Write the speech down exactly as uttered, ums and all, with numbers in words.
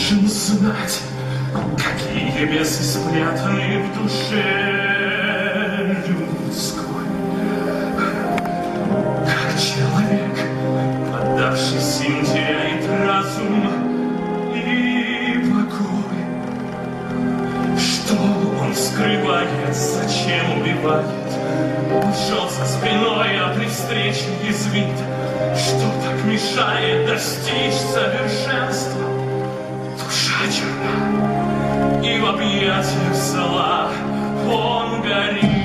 должен знать, какие бесы спрятаны в душе людской. Как человек, поддавшись им, теряет разум и покой. Что он скрывает, зачем убивает? Ушел за спиной, а при встрече язвит. Что так мешает достичь совершенства? Душа черна, и в объятиях зла он горит.